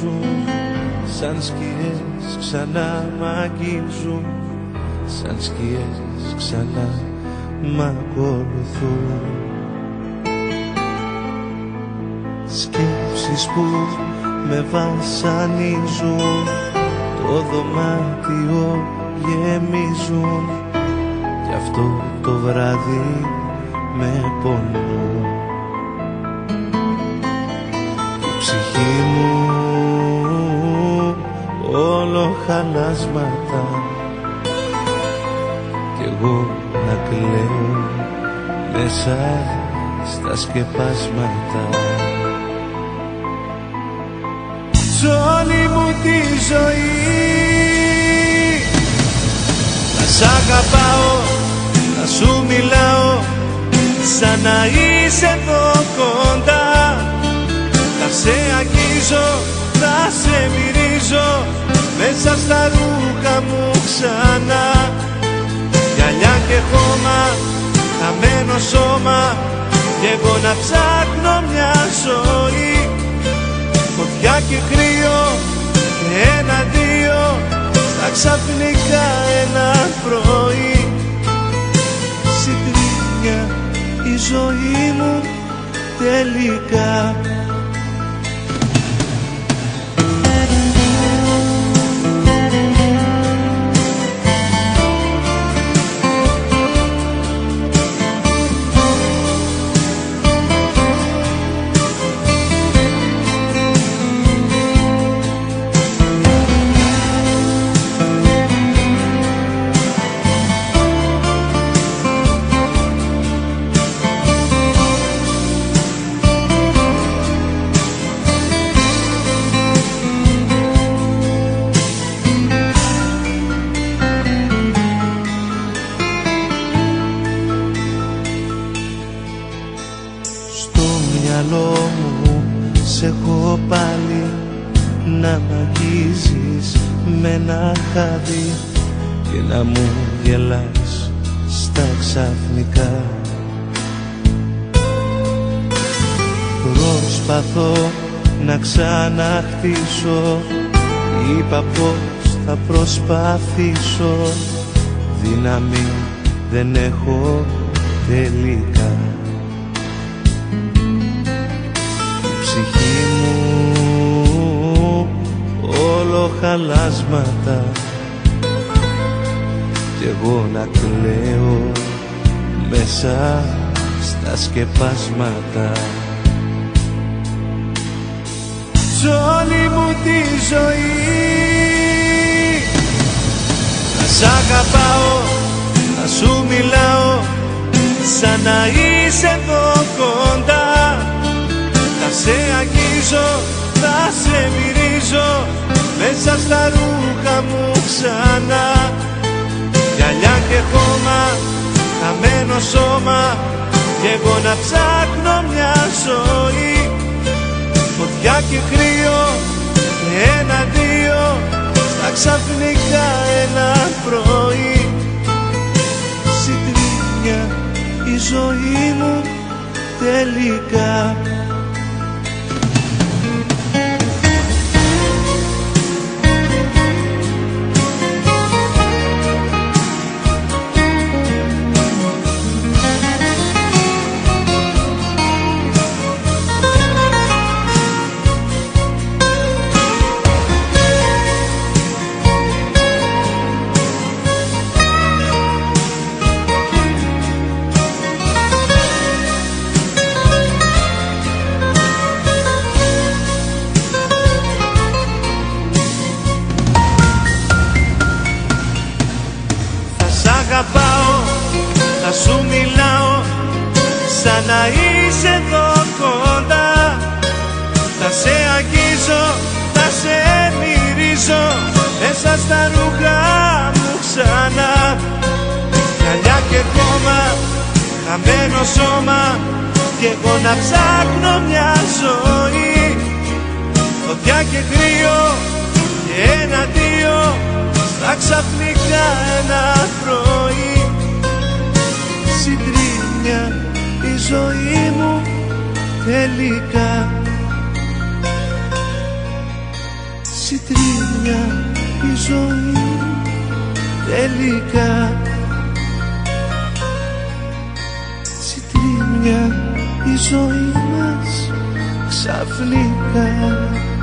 αγγίζουν, σαν σκιές ξανά μ' αγγίζουν, σαν σκιές ξανά μ' ακολουθούν. Σκέψεις που με βασανίζουν, το δωμάτιο γεμίζουν, κι αυτό το βράδυ με πονούν. Η ψυχή μου όλο χαλάσματα, κι εγώ να κλαίω μέσα στα σκεπάσματα. Σ' όλη μου τη ζωή θα σ' αγαπάω, θα σου μιλάω, σαν να είσαι εδώ κοντά. Θα σε αγγίζω, θα σε μυρίζω, μέσα στα ρούχα μου ξανά. Γυαλιά και χώμα, χαμένο σώμα, κι εγώ να ψάχνω μια ζωή. Φωτιά και κρύο και ένα-δύο, στα ξαφνικά ένα πρωί. Συντρίμμια η ζωή μου τελικά. Σ' έχω πάλι να μ' αγγίζεις με ένα χάδι και να μου γελάς στα ξαφνικά. Προσπαθώ να ξαναχτίσω, είπα πως θα προσπαθήσω, δύναμη δεν έχω τελικά. Ψυχή μου όλο χαλάσματα, κι εγώ να κλαίω μέσα στα σκεπάσματα. Σ' όλη μου τη ζωή θα σ' αγαπάω, θα σου μιλάω, σαν να είσαι εδώ κοντά. Θα σε αγγίζω, θα σε μυρίζω, μέσα στα ρούχα μου ξανά. Γυαλιά και χώμα, χαμένο σώμα, κι εγώ να ψάχνω μια ζωή. Φωτιά και κρύο και ένα-δύο, στα ξαφνικά ένα πρωί. Συντρίμμια η ζωή μου τελικά. Θα σου μιλάω, σαν να είσαι εδώ κοντά. Θα σε αγγίζω, θα σε μυρίζω, μέσα στα ρούχα μου ξανά. Γυαλιά και χώμα, χαμένο σώμα, κι εγώ να ψάχνω μια ζωή. Φωτιά και κρύο και ένα-δύο, στα ξαφνικά ένα πρωί. Συντρίμμια η ζωή μου τελικά. συντρίμμια η ζωή τελικά. Συντρίμμια η ζωή μας ξαφνικά.